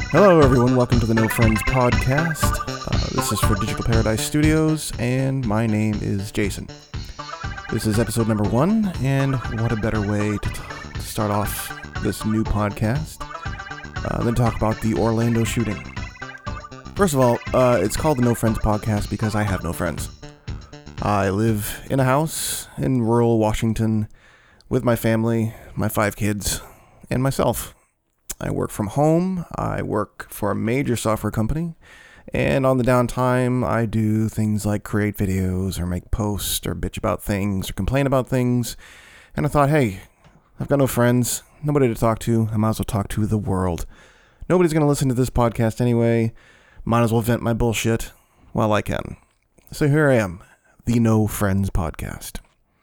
Hello, everyone. Welcome to the No Friends podcast. This is for Digital Paradise Studios, and my name is Jason. This is episode number 1, and what a better way to start off this new podcast than talk about the Orlando shooting. First of all, it's called the No Friends podcast because I have no friends. I live in a house in rural Washington with my family, my 5 kids, and myself. I work from home, I work for a major software company, and on the downtime, I do things like create videos, or make posts, or bitch about things, or complain about things, and I thought, hey, I've got no friends, nobody to talk to, I might as well talk to the world. Nobody's going to listen to this podcast anyway, might as well vent my bullshit while I can. So here I am, the No Friends podcast.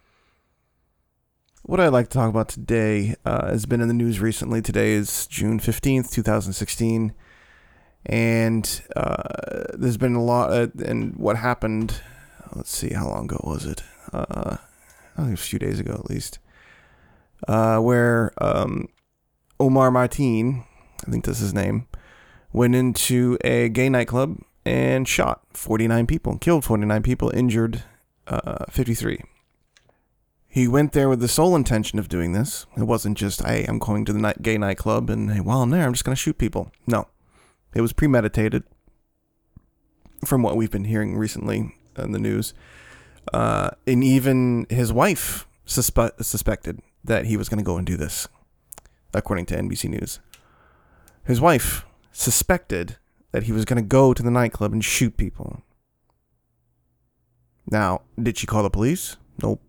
What I'd like to talk about today has been in the news recently. Today is June 15th, 2016. And there's been a lot, and what happened, let's see, how long ago was it? I think it was a few days ago at least. Where Omar Mateen, I think that's his name, went into a gay nightclub and shot 49 people, killed 49 people, injured 53. He went there with the sole intention of doing this. It wasn't just, hey, I'm going to the gay nightclub and hey, while I'm there, I'm just going to shoot people. No. It was premeditated from what we've been hearing recently in the news. And even his wife suspected that he was going to go and do this, according to NBC News. His wife suspected that he was going to go to the nightclub and shoot people. Now, did she call the police? Nope.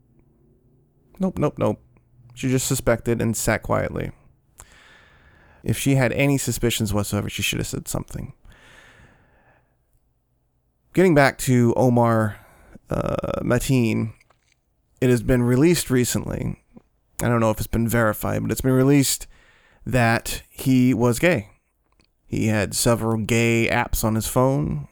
Nope. She just suspected and sat quietly. If she had any suspicions whatsoever, she should have said something. Getting back to Omar Mateen, it has been released recently. I don't know if it's been verified, but it's been released that he was gay. He had several gay apps on his phone.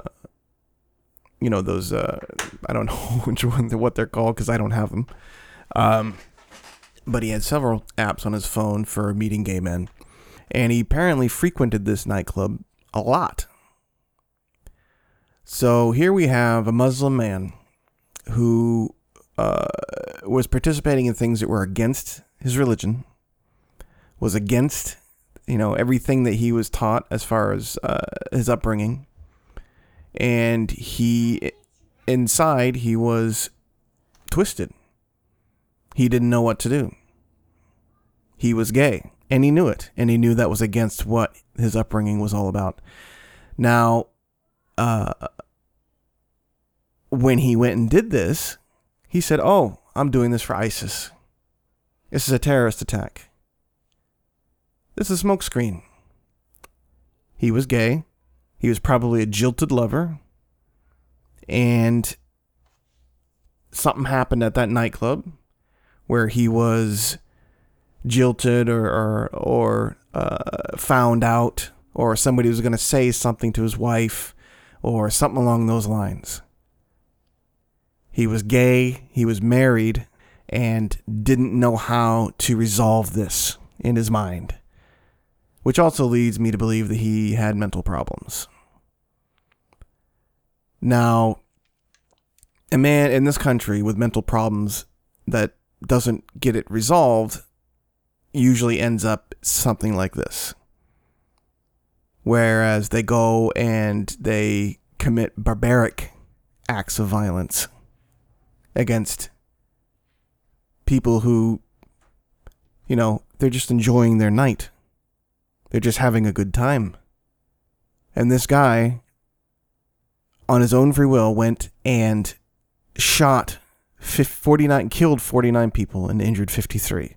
Those, I don't know what they're called because I don't have them. But he had several apps on his phone for meeting gay men. And he apparently frequented this nightclub a lot. So here we have a Muslim man who was participating in things that were against his religion, was against, everything that he was taught as far as his upbringing. And inside, he was twisted. He didn't know what to do. He was gay, and he knew it, and he knew that was against what his upbringing was all about. Now, when he went and did this, he said, oh, I'm doing this for ISIS. This is a terrorist attack. This is a smokescreen. He was gay. He was probably a jilted lover. And something happened at that nightclub where he was jilted or found out, or somebody was going to say something to his wife or something along those lines. He was gay, he was married, and didn't know how to resolve this in his mind, which also leads me to believe that he had mental problems. Now, a man in this country with mental problems that doesn't get it resolved usually ends up something like this. Whereas they go and they commit barbaric acts of violence against people who, they're just enjoying their night. They're just having a good time. And this guy, on his own free will, went and killed 49 people and injured 53.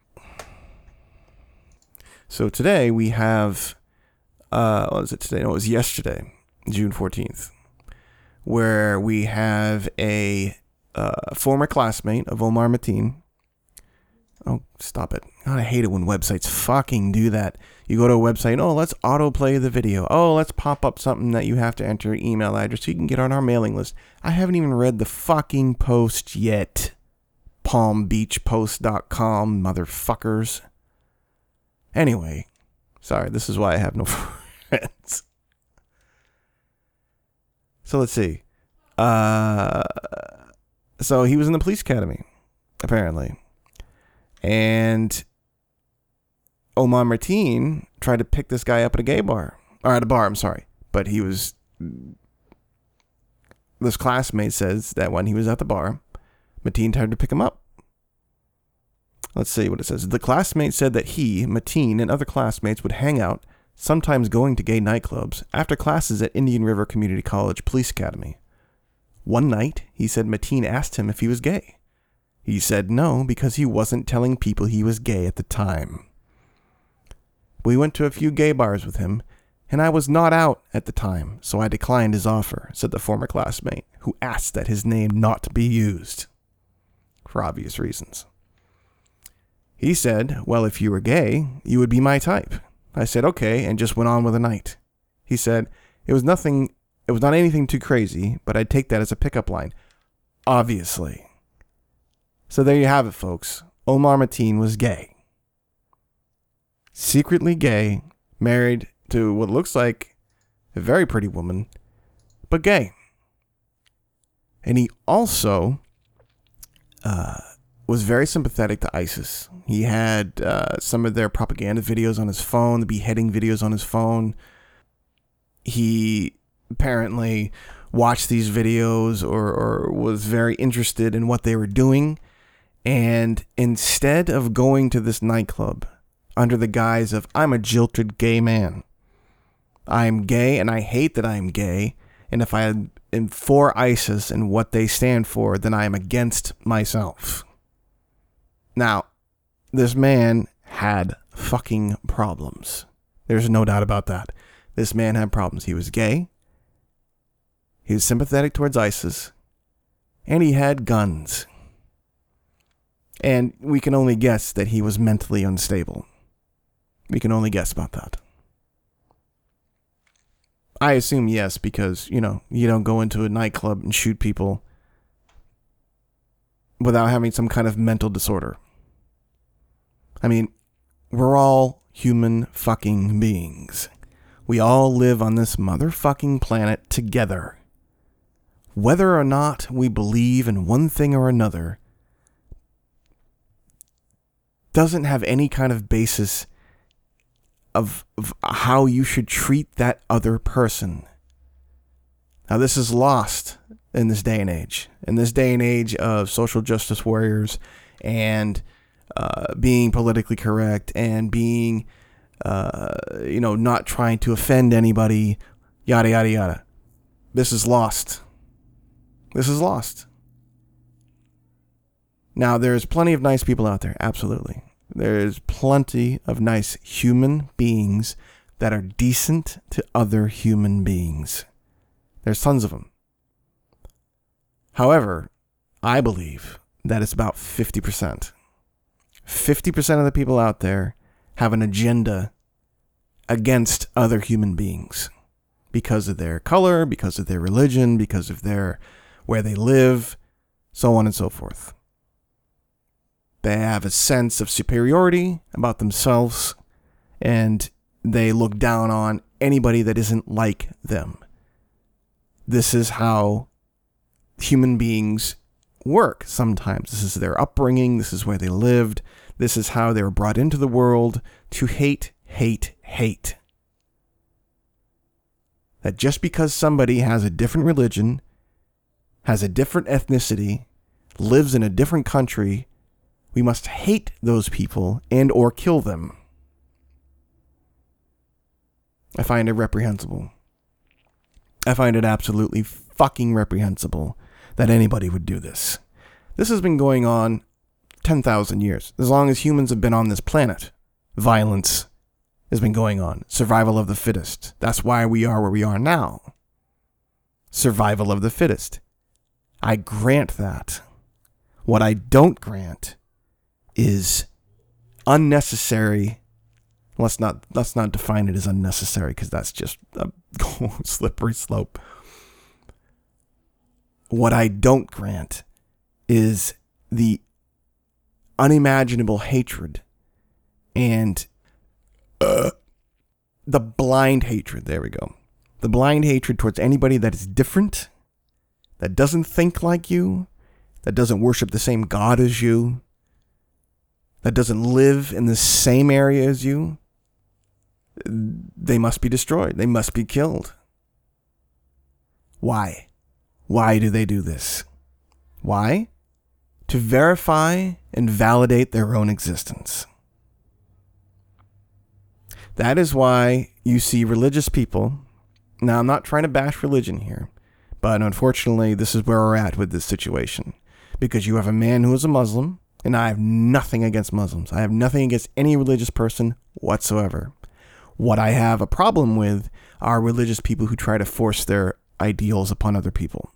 So today we have, what is it today? No, it was yesterday, June 14th, where we have a former classmate of Omar Mateen. Oh, stop it. God, I hate it when websites fucking do that. You go to a website, oh, let's autoplay the video. Oh, let's pop up something that you have to enter an email address so you can get on our mailing list. I haven't even read the fucking post yet. PalmBeachPost.com, motherfuckers. Anyway, Sorry, this is why I have no friends. So let's see. So he was in the police academy, apparently. And Omar Mateen tried to pick this guy up at a gay bar. Or at a bar, I'm sorry. But this classmate says that when he was at the bar, Mateen tried to pick him up. Let's see what it says. The classmate said that he, Mateen, and other classmates would hang out, sometimes going to gay nightclubs, after classes at Indian River Community College Police Academy. One night, he said Mateen asked him if he was gay. He said no, because he wasn't telling people he was gay at the time. We went to a few gay bars with him, and I was not out at the time, so I declined his offer, said the former classmate, who asked that his name not be used. For obvious reasons. He said, well, if you were gay, you would be my type. I said, okay, and just went on with the night. He said, it was not anything too crazy, but I'd take that as a pickup line. Obviously. So there you have it, folks. Omar Mateen was gay. Secretly gay, married to what looks like a very pretty woman, but gay. And he also was very sympathetic to ISIS. He had some of their propaganda videos on his phone, the beheading videos on his phone. He apparently watched these videos or was very interested in what they were doing. And instead of going to this nightclub under the guise of, I'm a jilted gay man, I'm gay and I hate that I'm gay, and if I am for ISIS and what they stand for, then I am against myself. Now, this man had fucking problems. There's no doubt about that. This man had problems. He was gay. He was sympathetic towards ISIS. And he had guns. And we can only guess that he was mentally unstable. We can only guess about that. I assume yes, because, you don't go into a nightclub and shoot people without having some kind of mental disorder. I mean, we're all human fucking beings. We all live on this motherfucking planet together. Whether or not we believe in one thing or another doesn't have any kind of basis of how you should treat that other person. Now, this is lost in this day and age. In this day and age of social justice warriors and being politically correct and being, not trying to offend anybody, yada, yada, yada. This is lost. This is lost. Now, there's plenty of nice people out there. Absolutely. There's plenty of nice human beings that are decent to other human beings. There's tons of them. However, I believe that it's about 50%. 50% of the people out there have an agenda against other human beings because of their color, because of their religion, because of where they live, so on and so forth. They have a sense of superiority about themselves, and they look down on anybody that isn't like them. This is how human beings work sometimes. This is their upbringing. This is where they lived. This is how they were brought into the world to hate, hate, hate. That just because somebody has a different religion, has a different ethnicity, lives in a different country, we must hate those people and or kill them. I find it reprehensible. I find it absolutely fucking reprehensible that anybody would do this. This has been going on 10,000 years. As long as humans have been on this planet, violence has been going on. Survival of the fittest. That's why we are where we are now. Survival of the fittest. I grant that. What I don't grant is unnecessary. Let's not define it as unnecessary, because that's just a slippery slope. What I don't grant is the unimaginable hatred and the blind hatred, there we go. The blind hatred towards anybody that is different, that doesn't think like you, that doesn't worship the same God as you, that doesn't live in the same area as you, they must be destroyed. They must be killed. Why? Why do they do this? Why? To verify and validate their own existence. That is why you see religious people. Now, I'm not trying to bash religion here, but unfortunately, this is where we're at with this situation. Because you have a man who is a Muslim, and I have nothing against Muslims. I have nothing against any religious person whatsoever. What I have a problem with are religious people who try to force their ideals upon other people.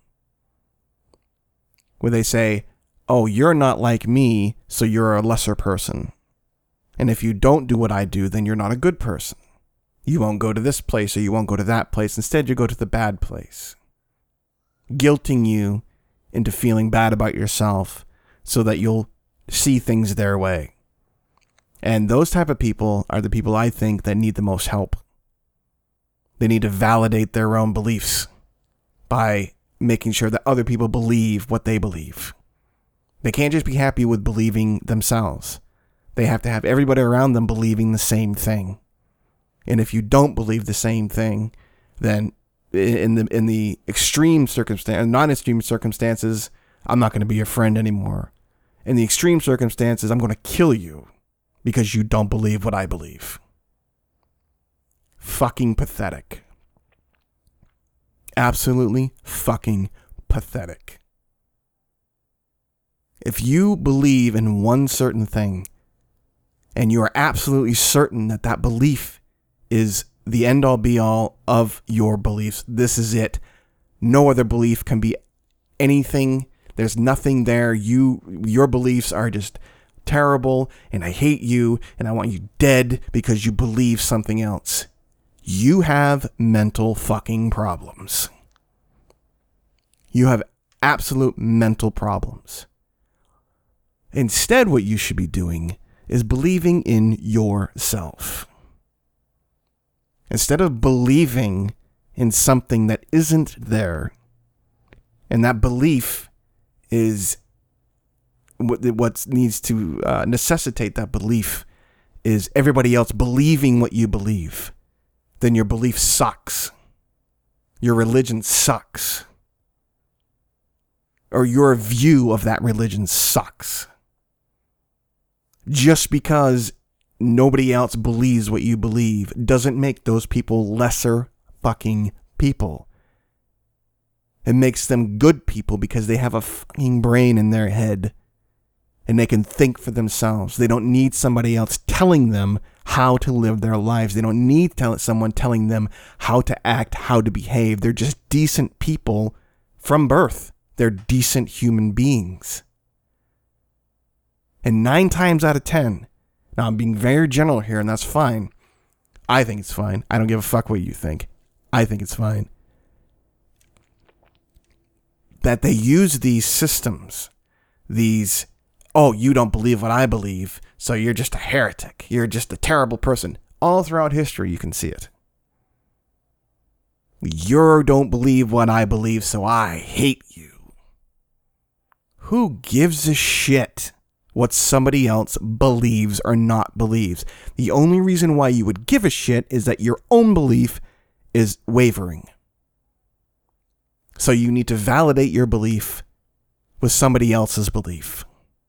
Where they say, oh, you're not like me, so you're a lesser person. And if you don't do what I do, then you're not a good person. You won't go to this place or you won't go to that place. Instead, you go to the bad place. Guilting you into feeling bad about yourself so that you'll see things their way. And those type of people are the people I think that need the most help. They need to validate their own beliefs by making sure that other people believe what they believe. They can't just be happy with believing themselves. They have to have everybody around them believing the same thing. And if you don't believe the same thing, then in the extreme circumstance, non-extreme circumstances, I'm not going to be your friend anymore. In the extreme circumstances, I'm going to kill you because you don't believe what I believe. Fucking pathetic. Absolutely fucking pathetic. If you believe in one certain thing, and you are absolutely certain that that belief is the end-all be-all of your beliefs, this is it. No other belief can be anything. There's nothing there. Your beliefs are just terrible, and I hate you, and I want you dead because you believe something else. You have mental fucking problems. You have absolute mental problems. Instead, what you should be doing is believing in yourself. Instead of believing in something that isn't there, and that belief is what needs to necessitate that belief is everybody else believing what you believe, then your belief sucks. Your religion sucks. Or your view of that religion sucks. Just because nobody else believes what you believe doesn't make those people lesser fucking people. It makes them good people because they have a fucking brain in their head and they can think for themselves. They don't need somebody else telling them how to live their lives. They don't need someone telling them how to act, how to behave. They're just decent people from birth. They're decent human beings. And 9 times out of 10, now I'm being very general here and that's fine. I think it's fine. I don't give a fuck what you think. I think it's fine. That they use these systems, oh, you don't believe what I believe, so you're just a heretic. You're just a terrible person. All throughout history, you can see it. You don't believe what I believe, so I hate you. Who gives a shit what somebody else believes or not believes? The only reason why you would give a shit is that your own belief is wavering. So you need to validate your belief with somebody else's belief.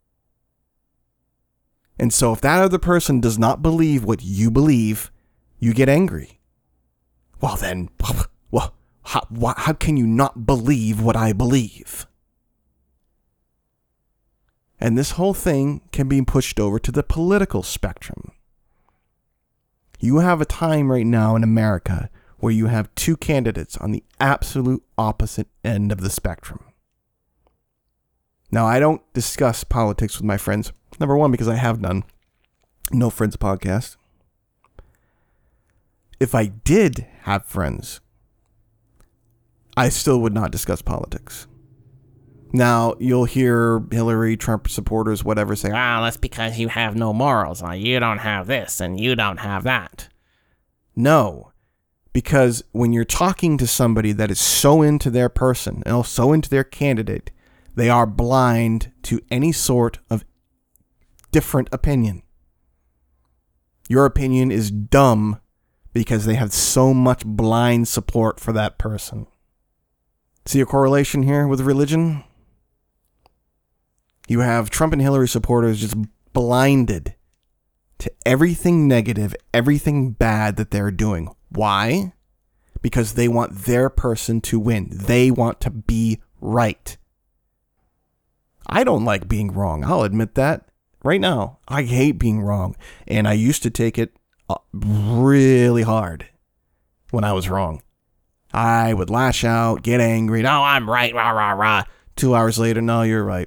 And so if that other person does not believe what you believe, you get angry. Well then, how can you not believe what I believe? And this whole thing can be pushed over to the political spectrum. You have a time right now in America where you have 2 candidates on the absolute opposite end of the spectrum. Now, I don't discuss politics with my friends. Number one, because I have none. No Friends podcast. If I did have friends, I still would not discuss politics. Now, you'll hear Hillary, Trump supporters, whatever, say, that's because you have no morals. You don't have this and you don't have that. No. Because when you're talking to somebody that is so into their person, and so into their candidate, they are blind to any sort of different opinion. Your opinion is dumb because they have so much blind support for that person. See a correlation here with religion? You have Trump and Hillary supporters just blinded to everything negative, everything bad that they're doing. Why? Because they want their person to win. They want to be right. I don't like being wrong. I'll admit that right now. I hate being wrong. And I used to take it really hard when I was wrong. I would lash out, get angry. No, I'm right. Rah, rah, rah. 2 hours later, no, you're right.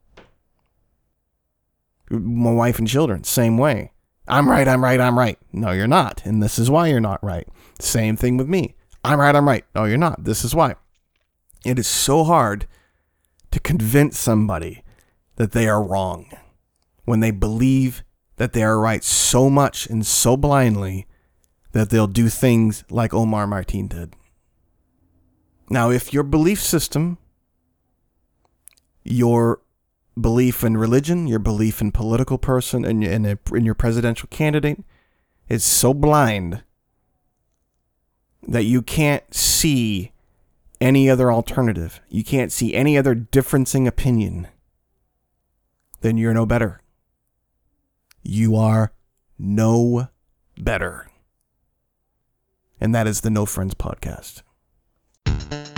My wife and children, same way. I'm right. No, you're not. And this is why you're not right. Same thing with me. I'm right. No, you're not. This is why. It is so hard to convince somebody that they are wrong when they believe that they are right so much and so blindly that they'll do things like Omar Martin did. Now, if your belief system, your belief in religion, your belief in political person, and in your presidential candidate is so blind that you can't see any other alternative, you can't see any other differencing opinion, then you're no better. You are no better. And that is the No Friends Podcast.